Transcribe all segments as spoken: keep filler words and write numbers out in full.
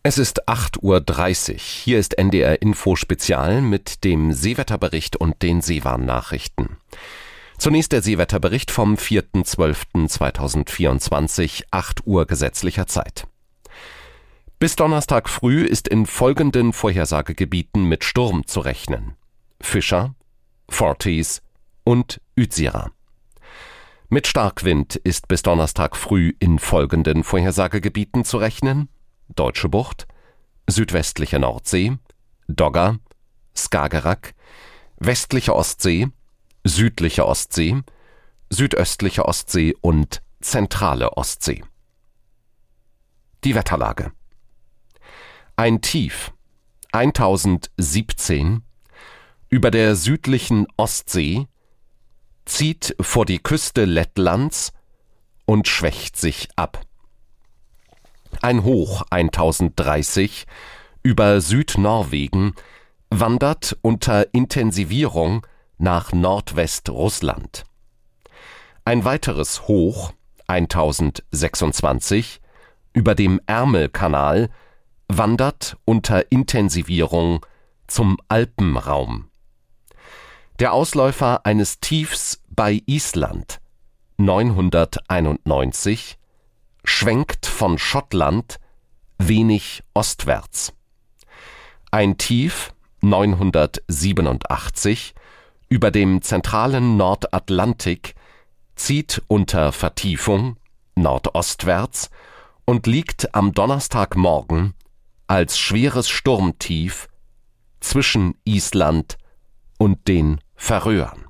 Es ist acht Uhr dreißig. Hier ist N D R Info Spezial mit dem Seewetterbericht und den Seewarnnachrichten. Zunächst der Seewetterbericht vom vierten zwölften zweitausendvierundzwanzig, acht Uhr gesetzlicher Zeit. Bis Donnerstag früh ist in folgenden Vorhersagegebieten mit Sturm zu rechnen: Fischer, Forties und Utsira. Mit Starkwind ist bis Donnerstag früh in folgenden Vorhersagegebieten zu rechnen: Deutsche Bucht, südwestliche Nordsee, Dogger, Skagerrak, westliche Ostsee, südliche Ostsee, südöstliche Ostsee und zentrale Ostsee. Die Wetterlage: Ein Tief, eintausendsiebzehn, über der südlichen Ostsee, zieht vor die Küste Lettlands und schwächt sich ab. Ein Hoch eintausenddreißig über Südnorwegen wandert unter Intensivierung nach Nordwestrussland. Ein weiteres Hoch eintausendsechsundzwanzig über dem Ärmelkanal wandert unter Intensivierung zum Alpenraum. Der Ausläufer eines Tiefs bei Island neunhunderteinundneunzig schwenkt von Schottland wenig ostwärts. Ein Tief neunhundertsiebenundachtzig über dem zentralen Nordatlantik zieht unter Vertiefung nordostwärts und liegt am Donnerstagmorgen als schweres Sturmtief zwischen Island und den Färöern.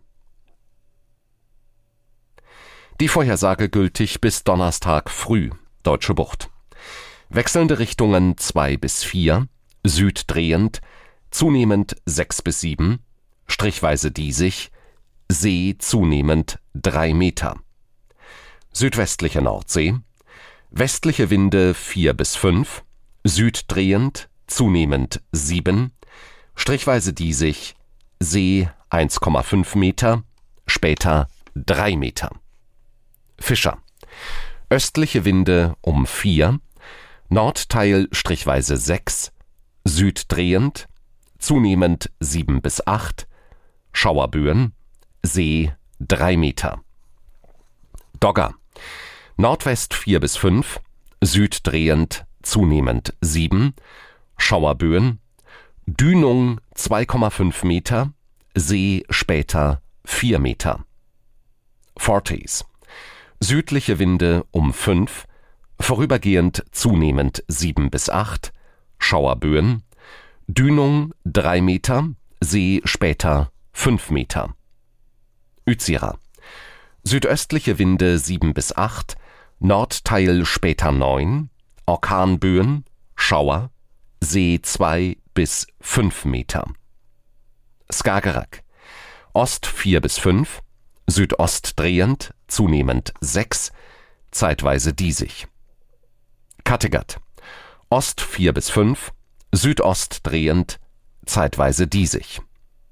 Die Vorhersage gültig bis Donnerstag früh. Deutsche Bucht. Wechselnde Richtungen zwei bis vier, süddrehend, zunehmend sechs bis sieben, strichweise diesig, See zunehmend drei Meter. Südwestliche Nordsee, westliche Winde vier bis fünf, süddrehend, zunehmend sieben, strichweise diesig, See eins Komma fünf Meter, später drei Meter. Fischer. Östliche Winde um vier, Nordteil strichweise sechs, süddrehend, zunehmend sieben bis acht, Schauerböen, See drei Meter. Dogger. Nordwest vier bis fünf, süddrehend, zunehmend sieben, Schauerböen, Dünung zwei Komma fünf Meter, See später vier Meter. Forties. Südliche Winde um fünf, vorübergehend zunehmend sieben bis acht, Schauerböen, Dünung drei Meter, See später fünf Meter. Utsira. Südöstliche Winde sieben bis acht, Nordteil später neun, Orkanböen, Schauer, See zwei bis fünf Meter. Skagerrak. Ost vier bis fünf, Südost drehend, zunehmend sechs, zeitweise diesig. Kattegat. Ost vier bis fünf, Südost drehend, zeitweise diesig.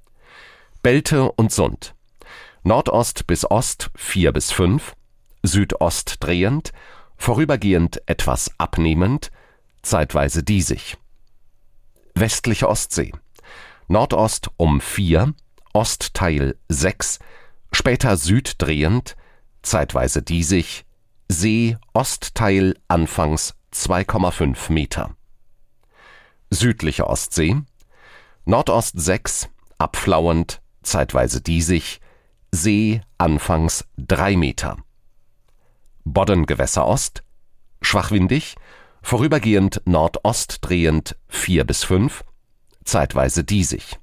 Belte und Sund. Nordost bis Ost vier bis fünf, Südost drehend, vorübergehend etwas abnehmend, zeitweise diesig. Westliche Ostsee. Nordost um vier, Ostteil sechs, später süddrehend, zeitweise diesig, See Ostteil anfangs zwei Komma fünf Meter. Südliche Ostsee. Nordost sechs, abflauend, zeitweise diesig, See anfangs drei Meter. Boddengewässer Ost, schwachwindig, vorübergehend nordostdrehend vier bis fünf, zeitweise diesig.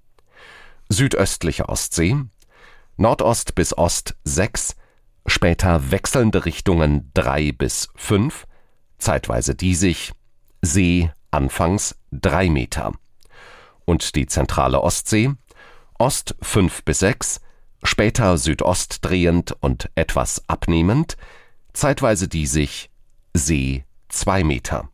Südöstliche Ostsee, Nordost bis Ost sechs, später wechselnde Richtungen drei bis fünf, zeitweise diesig, See anfangs drei Meter. Und die zentrale Ostsee, Ost fünf bis sechs, später südostdrehend und etwas abnehmend, zeitweise diesig, See zwei Meter.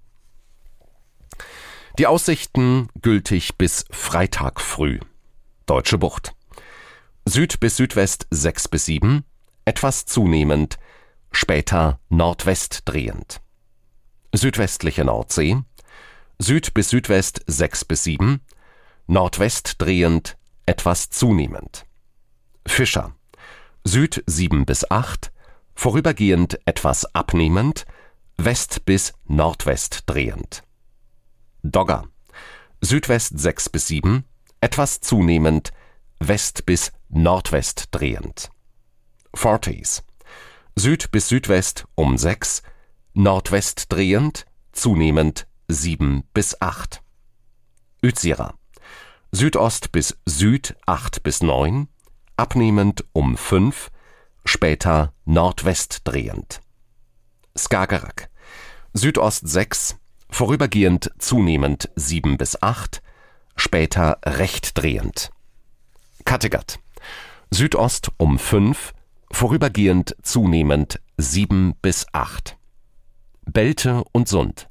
Die Aussichten gültig bis Freitag früh. Deutsche Bucht. Süd bis Südwest sechs bis sieben, etwas zunehmend, später nordwestdrehend. Südwestliche Nordsee, Süd bis Südwest sechs bis sieben, Nordwest drehend, etwas zunehmend. Fischer, Süd sieben bis acht, vorübergehend etwas abnehmend, West bis Nordwest drehend. Dogger, Südwest sechs bis sieben, etwas zunehmend, West bis Nordwest drehend. Forties, Süd bis Südwest um sechs, Nordwest drehend, zunehmend sieben bis acht. Utsira, Südost bis Süd acht bis neun, abnehmend um fünf, später Nordwest drehend. Skagerrak, Südost sechs, vorübergehend zunehmend sieben bis acht, später recht drehend. Kattegat, Südost um fünf, vorübergehend zunehmend sieben bis acht. Belte und Sund,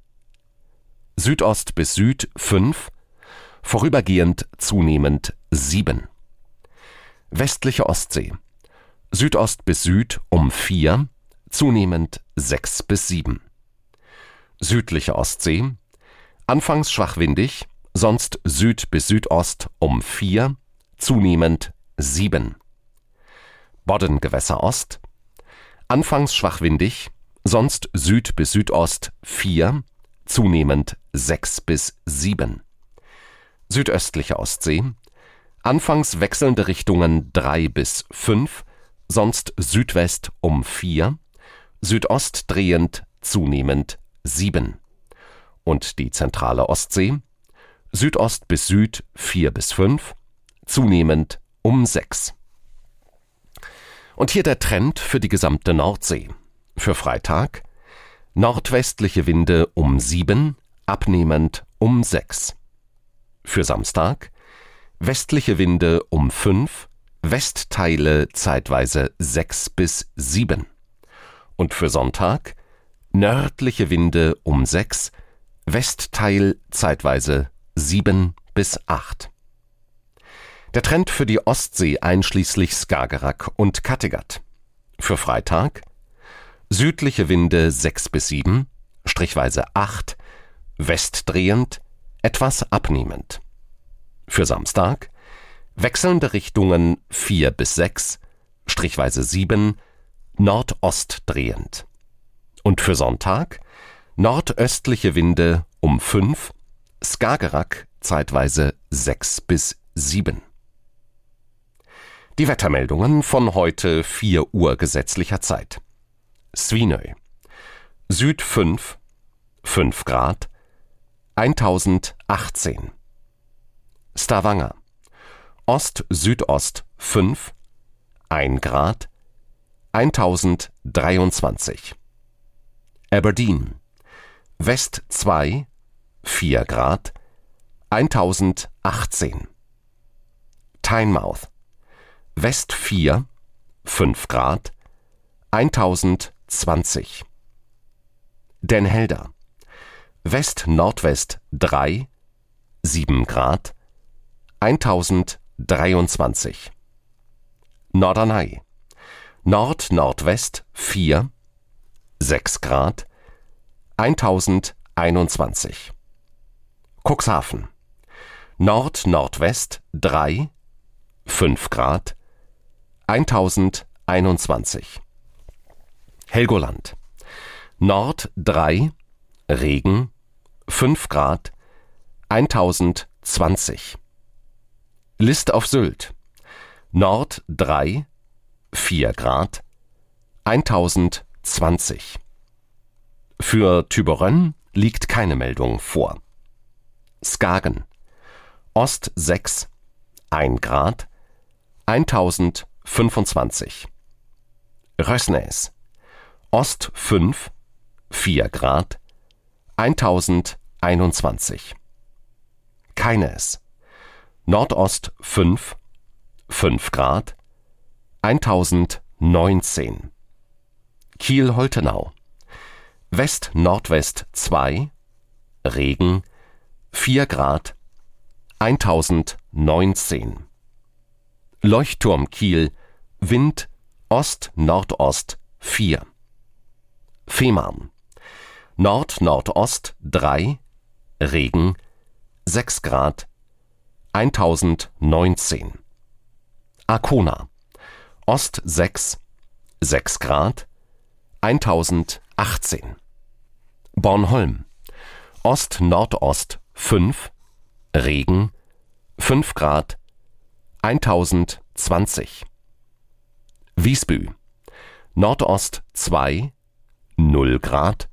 Südost bis Süd fünf, vorübergehend zunehmend sieben. Westliche Ostsee, Südost bis Süd um vier, zunehmend sechs bis sieben. Südliche Ostsee, anfangs schwach windig, sonst Süd bis Südost um vier, zunehmend sieben. Boddengewässer Ost, anfangs schwach windig, sonst Süd bis Südost vier, zunehmend sechs bis sieben. Südöstliche Ostsee, anfangs wechselnde Richtungen drei bis fünf, sonst Südwest um vier, Südost drehend zunehmend sieben. Und die zentrale Ostsee, Südost bis Süd vier bis fünf, zunehmend um sechs. Und hier der Trend für die gesamte Nordsee. Für Freitag nordwestliche Winde um sieben, abnehmend um sechs. Für Samstag westliche Winde um fünf, Westteile zeitweise sechs bis sieben. Und für Sonntag nördliche Winde um sechs, Westteil zeitweise sieben bis acht. Der Trend für die Ostsee einschließlich Skagerrak und Kattegat. Für Freitag südliche Winde sechs bis sieben, strichweise acht, westdrehend, etwas abnehmend. Für Samstag wechselnde Richtungen vier bis sechs, strichweise sieben, nordostdrehend. Und für Sonntag nordöstliche Winde um fünf, Skagerrak zeitweise sechs bis sieben. Die Wettermeldungen von heute vier Uhr gesetzlicher Zeit. Svinøy, Süd fünf, fünf Grad, eintausendachtzehn. Stavanger, Ost-Südost fünf, ein Grad, eintausenddreiundzwanzig. Aberdeen, West zwei, vier Grad, eintausendachtzehn. Tynemouth, West vier, fünf Grad, eintausendzwanzig. Den Helder, West-Nordwest drei, sieben Grad, eintausenddreiundzwanzig. Norderney, Nord-Nordwest vier, sechs Grad, eintausendeinundzwanzig. Cuxhaven, Nord-Nordwest drei, fünf Grad, eintausendeinundzwanzig. Helgoland, Nord drei, Regen, fünf Grad, eintausendzwanzig. List auf Sylt, Nord drei, vier Grad, eintausendzwanzig. Für Thyborøn liegt keine Meldung vor. Skagen, Ost sechs, ein Grad, eintausendfünfundzwanzig. Røsnes, Ost fünf, vier Grad, eintausendeinundzwanzig. Keines, Nordost fünf, fünf Grad, eintausendneunzehn. Kiel-Holtenau, West-Nordwest zwei, Regen, vier Grad, eintausendneunzehn. Leuchtturm Kiel, Wind Ost-Nordost vier. Fehmarn, Nord-Nordost drei, Regen, sechs Grad, eintausendneunzehn. Arkona, Ost sechs, sechs Grad, eintausendachtzehn. Bornholm, Ost-Nordost fünf, Regen, fünf Grad, eintausendzwanzig. Visby, Nordost zwei, null Grad,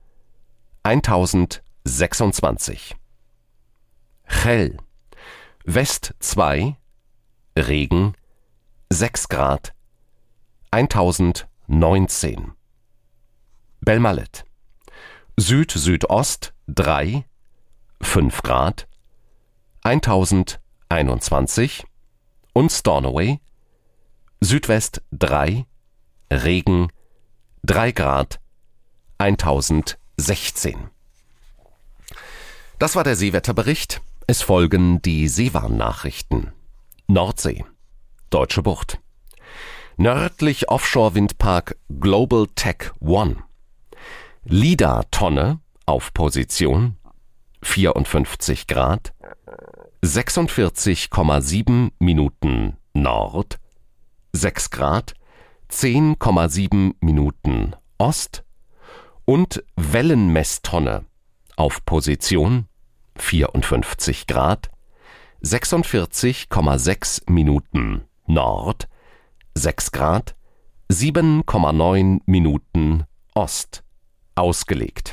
eintausendsechsundzwanzig. Chell, West zwei, Regen, sechs Grad, eintausendneunzehn. Belmaled, Süd-Südost drei, fünf Grad, eintausendeinundzwanzig. Und Stornoway, Südwest drei, Regen, drei Grad, eintausendsechzehn. Das war der Seewetterbericht. Es folgen die Seewarnnachrichten. Nordsee, Deutsche Bucht. Nördlich Offshore-Windpark Global Tech One. LIDAR-Tonne auf Position vierundfünfzig Grad, sechsundvierzig Komma sieben Minuten Nord, sechs Grad, zehn Komma sieben Minuten Ost und Wellenmesstonne auf Position vierundfünfzig Grad, sechsundvierzig Komma sechs Minuten Nord, sechs Grad, sieben Komma neun Minuten Ost ausgelegt.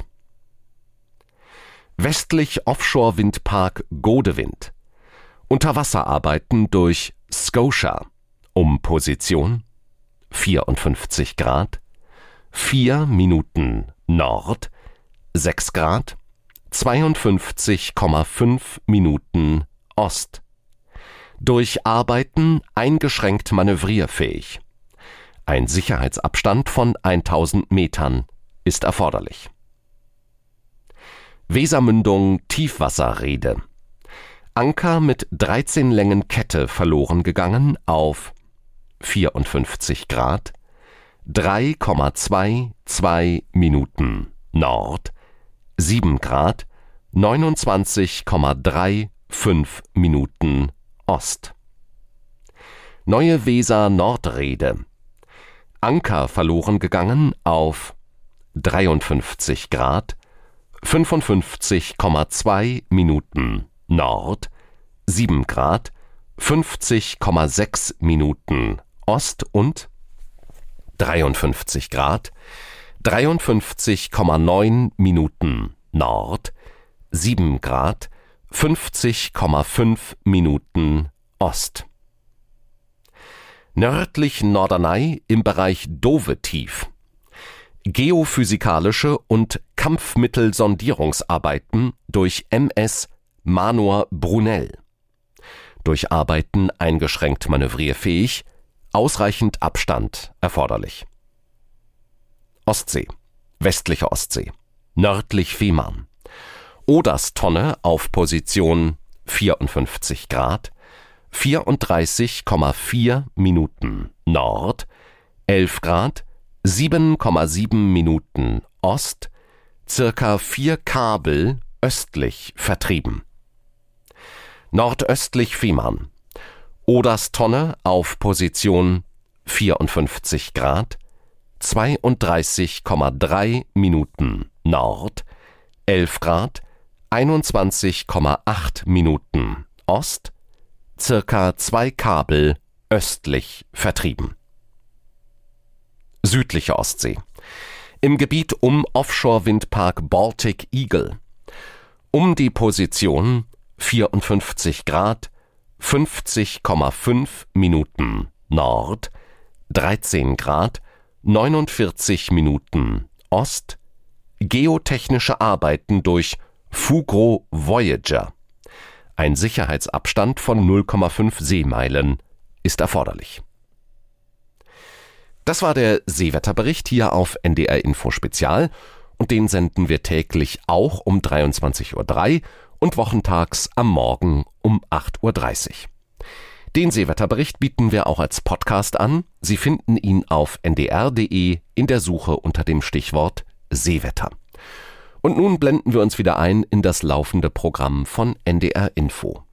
Westlich Offshore-Windpark Godewind. Unterwasserarbeiten durch Scotia um Position vierundfünfzig Grad, vier Minuten Nord, sechs Grad, zweiundfünfzig Komma fünf Minuten Ost. Durch Arbeiten eingeschränkt manövrierfähig. Ein Sicherheitsabstand von tausend Metern ist erforderlich. Wesermündung Tiefwasserrede. Anker mit dreizehn Längen Kette verloren gegangen auf vierundfünfzig Grad, drei Komma zweiundzwanzig Minuten Nord, sieben Grad, neunundzwanzig Komma fünfunddreißig Minuten Ost. Neue Weser Nordrede. Anker verloren gegangen auf dreiundfünfzig Grad, fünfundfünfzig Komma zwei Minuten Nord, sieben Grad, fünfzig Komma sechs Minuten Ost und dreiundfünfzig Grad, dreiundfünfzig Komma neun Minuten Nord, sieben Grad, fünfzig Komma fünf Minuten Ost. Nördlich Norderney im Bereich Dovetief. Geophysikalische und Kampfmittelsondierungsarbeiten durch M S Manor Brunel. Durch Arbeiten eingeschränkt manövrierfähig, ausreichend Abstand erforderlich. Ostsee, westliche Ostsee, nördlich Fehmarn. Oderstonne auf Position vierundfünfzig Grad, vierunddreißig Komma vier Minuten Nord, elf Grad, sieben Komma sieben Minuten Ost, circa vier Kabel östlich vertrieben. Nordöstlich Fehmarn. Oderstonne auf Position vierundfünfzig Grad, zweiunddreißig Komma drei Minuten Nord, elf Grad, einundzwanzig Komma acht Minuten Ost, circa zwei Kabel östlich vertrieben. Südliche Ostsee. Im Gebiet um Offshore-Windpark Baltic Eagle. Um die Position vierundfünfzig Grad, fünfzig Komma fünf Minuten Nord, dreizehn Grad, neunundvierzig Minuten Ost, geotechnische Arbeiten durch Fugro Voyager. Ein Sicherheitsabstand von null Komma fünf Seemeilen ist erforderlich. Das war der Seewetterbericht hier auf N D R Info Spezial und den senden wir täglich auch um dreiundzwanzig Uhr drei und wochentags am Morgen um acht Uhr dreißig. Den Seewetterbericht bieten wir auch als Podcast an. Sie finden ihn auf n d r punkt d e in der Suche unter dem Stichwort Seewetter. Und nun blenden wir uns wieder ein in das laufende Programm von N D R Info.